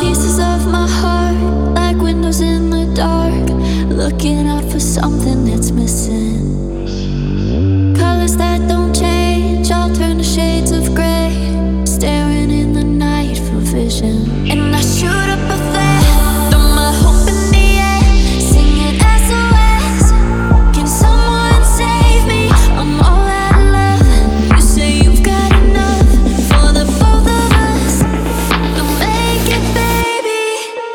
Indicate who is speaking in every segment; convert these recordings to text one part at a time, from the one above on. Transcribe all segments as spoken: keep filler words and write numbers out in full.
Speaker 1: Pieces of my heart, like windows in the dark, looking out for something that's missing. Colors that don't change, all turn to shades of gray, staring in the night for vision. And I shoot up a flare, throw my hope in the air, singing S O S. Can someone save me? I'm all out of love. You say you've got enough for the both of us. Don't make it, baby.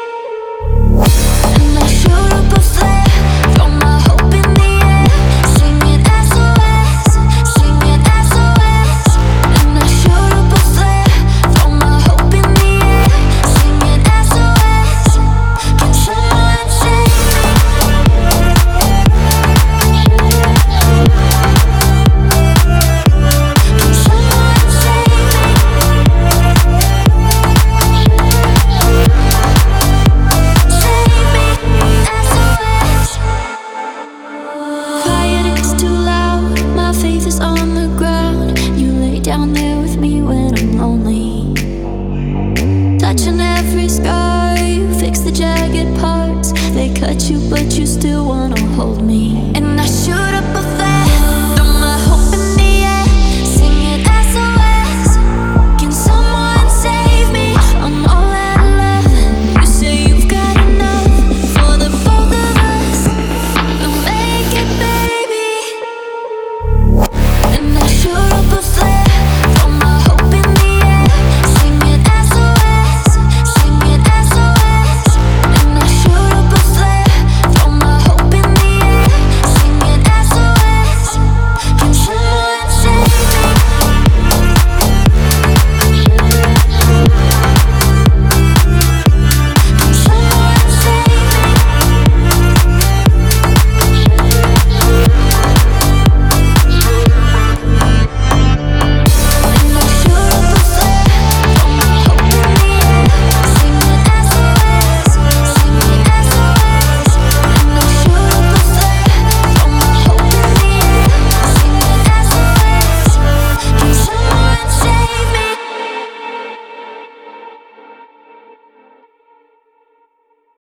Speaker 1: And I shoot up a flare, throw my hope in the air, singing S O S, singing S O S. And I shoot up a flare, throw my hope in the air, singing S O S. Can someone save me? Can someone save me? Save me, S O S. Quiet, it's too loud. My faith is on the ground. You lay down there with me when I'm lonely, touching every scar. You fix the jagged parts. They cut you, but you still want